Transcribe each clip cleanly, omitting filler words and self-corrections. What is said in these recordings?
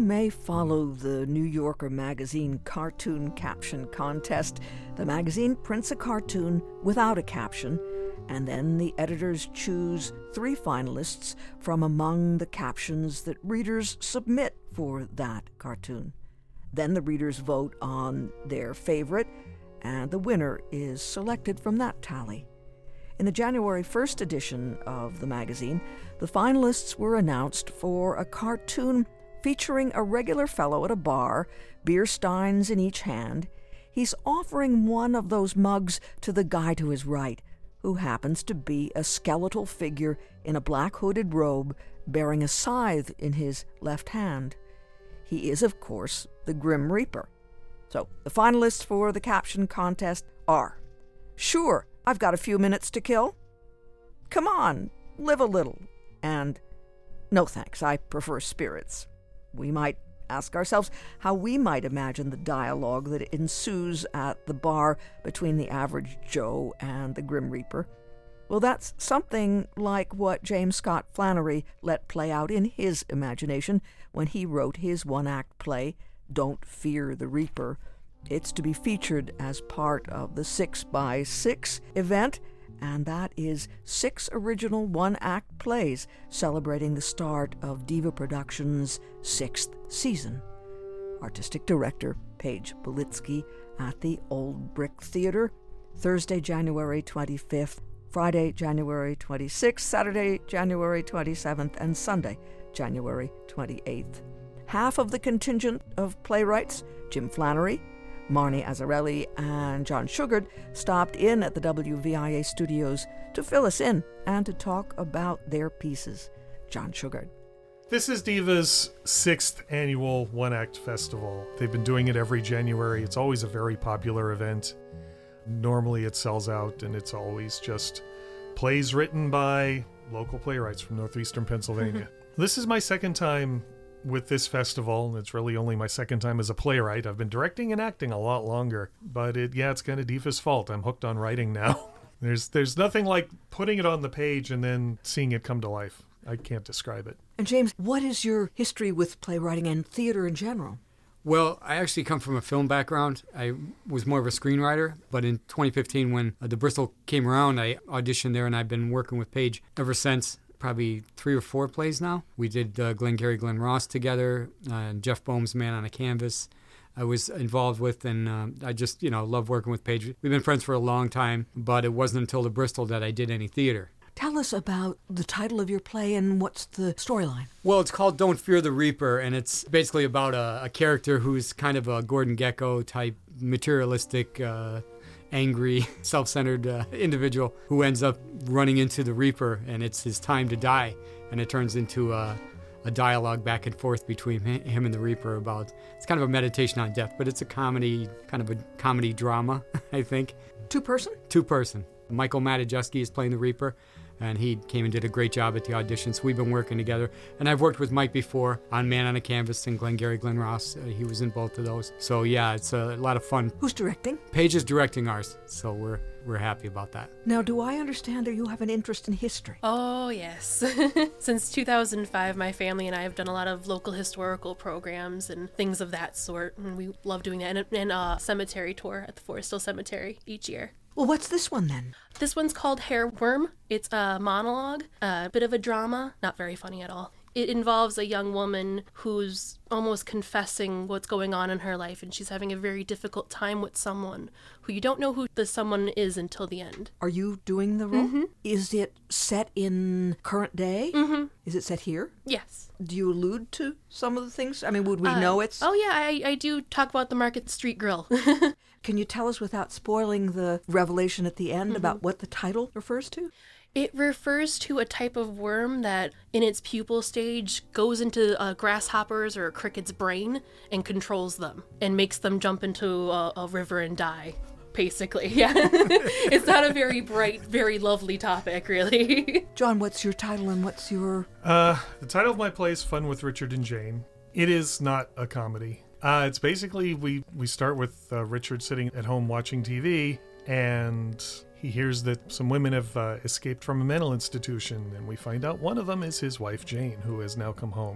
may follow the New Yorker magazine cartoon caption contest, the magazine prints a cartoon without a caption, and then the editors choose 3 finalists from among the captions that readers submit for that cartoon. Then the readers vote on their favorite, and the winner is selected from that tally. In the January 1st edition of the magazine, the finalists were announced for a cartoon featuring a regular fellow at a bar, beer steins in each hand. He's offering one of those mugs to the guy to his right, who happens to be a skeletal figure in a black hooded robe bearing a scythe in his left hand. He is, of course, the Grim Reaper. So, the finalists for the caption contest are: Sure, I've got a few minutes to kill. Come on, live a little. And no thanks, I prefer spirits. We might ask ourselves how we might imagine the dialogue that ensues at the bar between the average Joe and the Grim Reaper. Well, that's something like what James Scott Flannery let play out in his imagination when he wrote his one-act play, Don't Fear the Reaper. It's to be featured as part of the 6x6 event, and that is 6 original one-act plays celebrating the start of Diva Productions' 6th season. Artistic Director Paige Belitsky at the Old Brick Theater, Thursday, January 25th, Friday, January 26th, Saturday, January 27th, and Sunday, January 28th. Half of the contingent of playwrights, Jim Flannery, Marnie Azzarelli, and John Shugart, stopped in at the WVIA studios to fill us in and to talk about their pieces. John Shugart. This is Diva's 6th annual one-act festival. They've been doing it every January. It's always a very popular event. Normally it sells out, and it's always just plays written by local playwrights from northeastern Pennsylvania. This is my 2nd time with this festival. It's really only my 2nd time as a playwright. I've been directing and acting a lot longer, but it's kind of Diva's fault. I'm hooked on writing now. There's nothing like putting it on the page and then seeing it come to life. I can't describe it. And James, what is your history with playwriting and theater in general? Well, I actually come from a film background. I was more of a screenwriter, but in 2015 when the Bristol came around, I auditioned there, and I've been working with Paige ever since. Probably 3 or 4 plays now. We did Glengarry Glen Ross together, Jeff Boehm's Man on a Canvas I was involved with, and I just, love working with Paige. We've been friends for a long time, but it wasn't until the Bristol that I did any theater. Tell us about the title of your play and what's the storyline. Well, it's called Don't Fear the Reaper, and it's basically about a character who's kind of a Gordon Gekko type, materialistic, angry, self-centered individual who ends up running into the Reaper, and it's his time to die. And it turns into a dialogue back and forth between him and the Reaper about, it's kind of a meditation on death, but it's a comedy, kind of a comedy drama, I think. Two-person? Two-person. Michael Matajeski is playing the Reaper, and he came and did a great job at the audition, so we've been working together. And I've worked with Mike before on Man on a Canvas and Glengarry Glen Ross. He was in both of those. So yeah, it's a lot of fun. Who's directing? Paige is directing ours, so we're happy about that. Now, do I understand that you have an interest in history? Oh, yes. Since 2005, my family and I have done a lot of local historical programs and things of that sort, and we love doing that. And a cemetery tour at the Forest Hill Cemetery each year. Well, what's this one then? This one's called Hair Worm. It's a monologue, a bit of a drama, not very funny at all. It involves a young woman who's almost confessing what's going on in her life, and she's having a very difficult time with someone who you don't know who the someone is until the end. Are you doing the role? Mm-hmm. Is it set in current day? Mm-hmm. Is it set here? Yes. Do you allude to some of the things? I mean, would we know it's... Oh, yeah, I do talk about the Market Street Grill. Can you tell us, without spoiling the revelation at the end, about what the title refers to? It refers to a type of worm that, in its pupal stage, goes into a grasshopper's or a cricket's brain and controls them and makes them jump into a river and die, basically. Yeah. It's not a very bright, very lovely topic, really. John, what's your title and what's your... The title of my play is Fun with Richard and Jane. It is not a comedy. It's basically, we start with Richard sitting at home watching TV, and he hears that some women have escaped from a mental institution, and we find out one of them is his wife, Jane, who has now come home.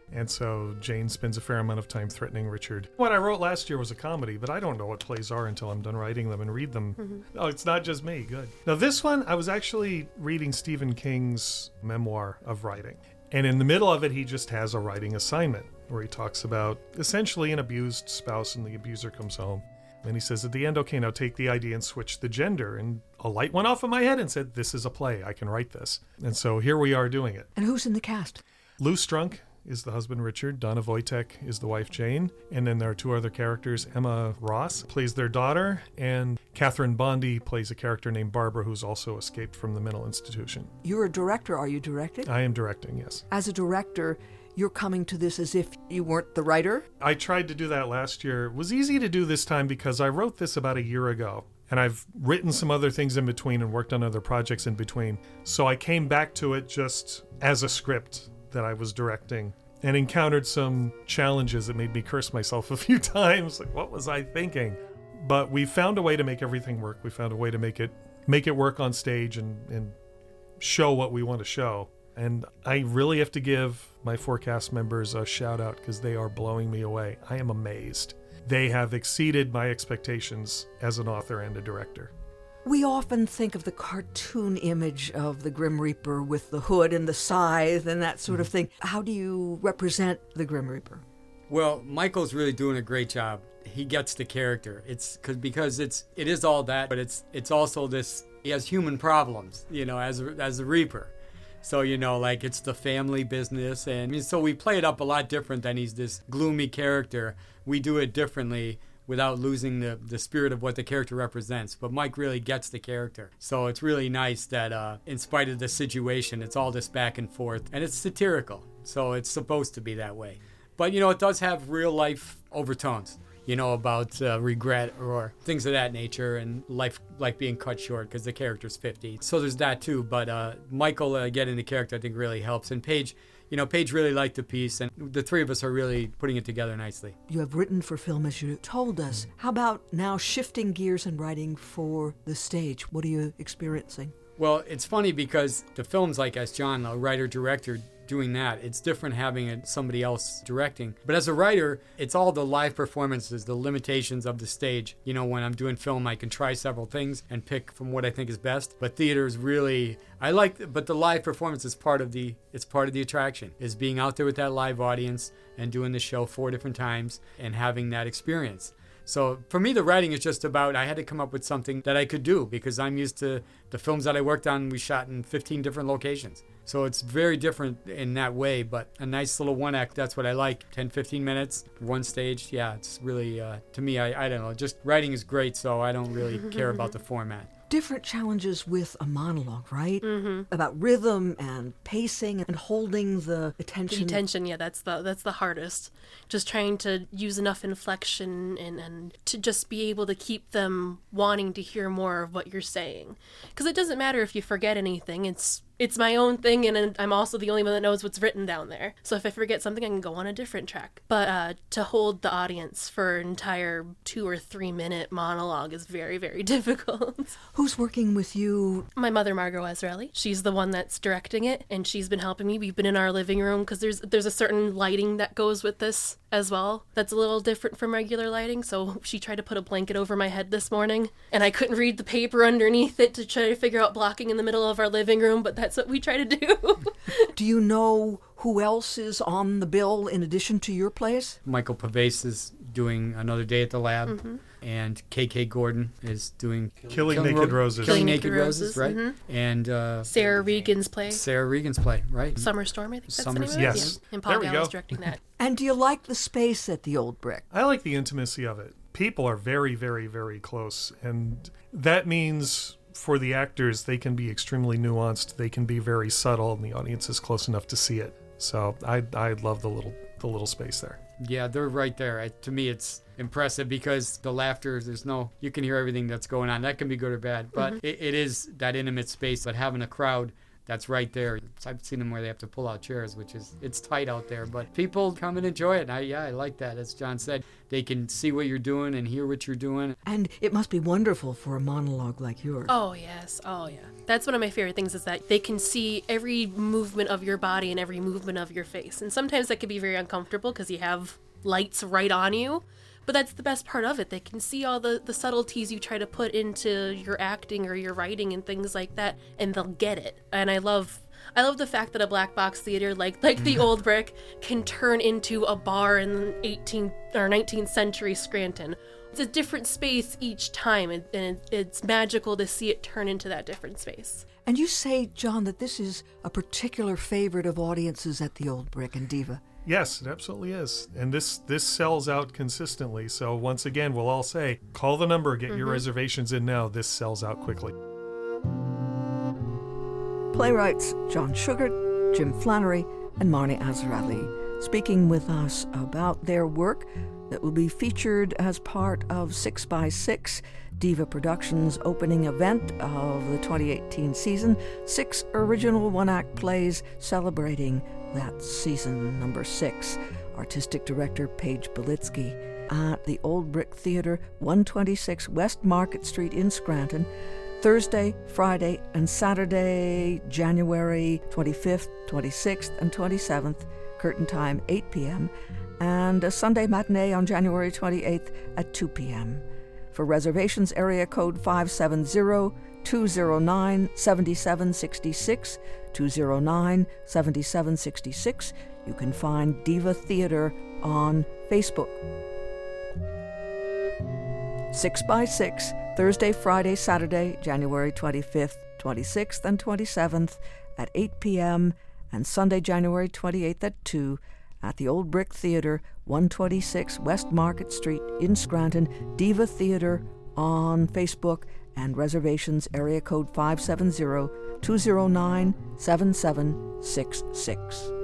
And so Jane spends a fair amount of time threatening Richard. What I wrote last year was a comedy, but I don't know what plays are until I'm done writing them and read them. Oh, it's not just me. Good. Now, this one, I was actually reading Stephen King's memoir of writing. And in the middle of it, he just has a writing assignment where he talks about essentially an abused spouse and the abuser comes home. And he says at the end, okay, now take the idea and switch the gender. And a light went off in my head and said, this is a play. I can write this. And so here we are doing it. And who's in the cast? Lou Strunk is the husband Richard. Donna Wojtek is the wife Jane. And then there are two other characters. Emma Ross plays their daughter, and Catherine Bondi plays a character named Barbara who's also escaped from the mental institution. You're a director. Are you directing? I am directing, yes. As a director, you're coming to this as if you weren't the writer? I tried to do that last year. It was easy to do this time because I wrote this about a year ago. And I've written some other things in between and worked on other projects in between. So I came back to it just as a script that I was directing and encountered some challenges that made me curse myself a few times. Like, what was I thinking? But we found a way to make everything work. We found a way to make it work on stage and show what we want to show. And I really have to give my 4 cast members a shout out because they are blowing me away. I am amazed. They have exceeded my expectations as an author and a director. We often think of the cartoon image of the Grim Reaper with the hood and the scythe and that sort of thing. How do you represent the Grim Reaper? Well, Michael's really doing a great job. He gets the character. Because it is all that, but it's also this. He has human problems, as the Reaper. So, like it's the family business. And so we play it up a lot different than he's this gloomy character. We do it differently without losing the spirit of what the character represents. But Mike really gets the character. So it's really nice that in spite of the situation, it's all this back and forth. And it's satirical. So it's supposed to be that way. But, it does have real life overtones. About regret or things of that nature and life being cut short because the character's 50. So there's that too. But Michael getting the character, I think, really helps. And Paige, Paige really liked the piece. And the three of us are really putting it together nicely. You have written for film, as you told us. How about now shifting gears and writing for the stage? What are you experiencing? Well, it's funny because the films like as John, a writer-director, doing that, it's different having somebody else directing. But as a writer, it's all the live performances, the limitations of the stage. When I'm doing film, I can try several things and pick from what I think is best. But theater is really, but the live performance is part of the attraction, is being out there with that live audience and doing the show 4 different times and having that experience. So for me, the writing is just about, I had to come up with something that I could do because I'm used to the films that I worked on, we shot in 15 different locations. So it's very different in that way, but a nice little one act, that's what I like. 10, 15 minutes, one stage. Yeah, it's really, to me, I don't know, just writing is great, so I don't really care about the format. Different challenges with a monologue, right? Mm-hmm. About rhythm and pacing and holding the attention. The attention, yeah, that's the hardest. Just trying to use enough inflection and to just be able to keep them wanting to hear more of what you're saying. Because it doesn't matter if you forget anything. It's my own thing, and I'm also the only one that knows what's written down there. So if I forget something, I can go on a different track. But to hold the audience for an entire 2 or 3 minute monologue is very, very difficult. Who's working with you? My mother, Margot Azarelli. She's the one that's directing it, and she's been helping me. We've been in our living room because there's a certain lighting that goes with this as well that's a little different from regular lighting. So she tried to put a blanket over my head this morning, and I couldn't read the paper underneath it to try to figure out blocking in the middle of our living room, but that's what we try to do. Do you know who else is on the bill in addition to your plays? Michael Pavese is doing Another Day at the Lab, and K.K. Gordon is doing Killing Naked Roses. Killing Naked Roses, right? And Sarah Regan's play. Sarah Regan's play, right? Summer Storm, I think that's the name of it. Yes. Yeah. And Paul Gallo's directing that. And do you like the space at the Old Brick? I like the intimacy of it. People are very, very, very close. And that means for the actors, they can be extremely nuanced. They can be very subtle, and the audience is close enough to see it. So I love the little space there. Yeah, they're right there. To me, it's impressive because the laughter, you can hear everything that's going on. That can be good or bad, but it is that intimate space. But having a crowd that's right there. I've seen them where they have to pull out chairs, it's tight out there, but people come and enjoy it. And I like that. As John said, they can see what you're doing and hear what you're doing. And it must be wonderful for a monologue like yours. Oh, yes. Oh, yeah. That's one of my favorite things, is that they can see every movement of your body and every movement of your face. And sometimes that can be very uncomfortable because you have lights right on you. But that's the best part of it. They can see all the subtleties you try to put into your acting or your writing and things like that, and they'll get it. And I love the fact that a black box theater like the Old Brick can turn into a bar in 18th or 19th century Scranton. It's a different space each time, and it's magical to see it turn into that different space. And you say, John, that this is a particular favorite of audiences at the Old Brick and Diva. Yes, it absolutely is. And this sells out consistently. So once again, we'll all say, call the number, get your reservations in now. This sells out quickly. Playwrights John Shugart, Jim Flannery, and Marnie Azarali speaking with us about their work that will be featured as part of 6x6, Diva Productions' opening event of the 2018 season. 6 original one-act plays celebrating that season, number 6. Artistic director Paige Belitsky at the Old Brick Theater, 126 West Market Street in Scranton, Thursday, Friday, and Saturday, January 25th, 26th, and 27th, curtain time 8 p.m., and a Sunday matinee on January 28th at 2 p.m. For reservations, area code 570-209-7766, 209-7766. You can find Diva Theater on Facebook. 6x6, Thursday, Friday, Saturday, January 25th, 26th, and 27th at 8 p.m., and Sunday, January 28th at 2 at the Old Brick Theater, 126 West Market Street in Scranton. Diva Theater on Facebook, and reservations area code 570-209-7766.